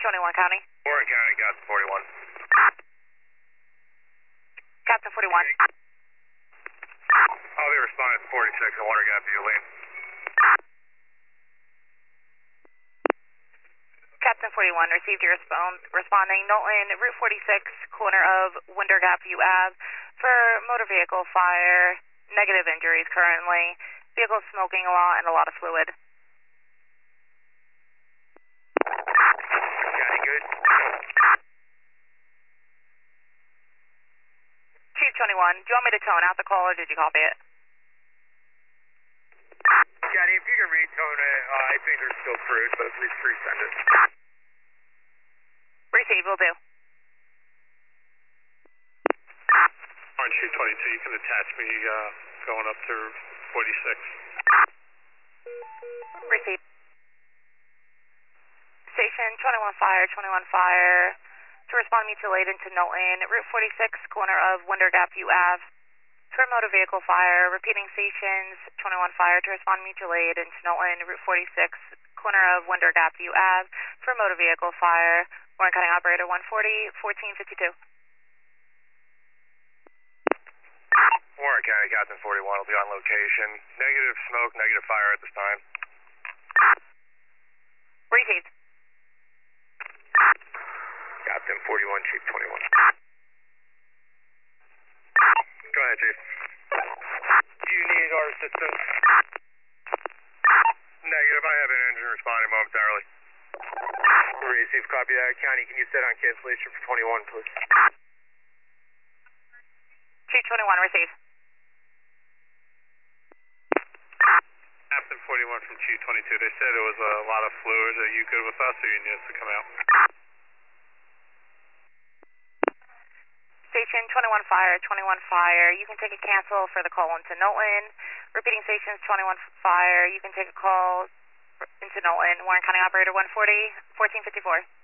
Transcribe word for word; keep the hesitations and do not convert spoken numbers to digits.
twenty-one County. Warren County, Captain forty-one. Captain forty-one. I'll be responding to forty-six on Water Gap View Lane. Captain forty-one, received your response, responding. Knowlton, Route forty-six, corner of Winder Gap View Ave, for motor vehicle fire, negative injuries currently, vehicle smoking a lot and a lot of fluid. County good? Chief twenty-one, do you want me to tone out the call or did you copy it? County, if you can retone it, uh, I think there's still crude, but please resend it. Receive, will do. On Chief twenty-two, you can attach me uh, going up to forty-six. Receive. Station twenty-one Fire, twenty-one Fire, to respond mutual aid into Knowlton, Route forty-six, corner of Winder Gap View Ave, for motor vehicle fire. Repeating stations, twenty-one Fire, to respond mutual aid into Knowlton, Route forty-six, corner of Winder Gap View Ave, for motor vehicle fire. Warren County Operator one forty, fourteen fifty-two. Warren County, Captain forty-one will be on location. Negative smoke, negative fire at this time. Received. Captain forty-one, Chief twenty-one. Go ahead, Chief. Do you need our assistance? Negative, I have an engine responding momentarily. Receive, copy that. County, can you set on cancellation for twenty-one, please? Chief twenty-one, receive. Captain forty-one from Chief twenty-two, they said it was a lot of fluid. Are you good with us or you need us to come out? Station twenty-one Fire, twenty-one Fire, you can take a cancel for the call into Knowlton. Repeating stations, twenty-one Fire, you can take a call into Knowlton. Warren County Operator one forty, fourteen fifty-four.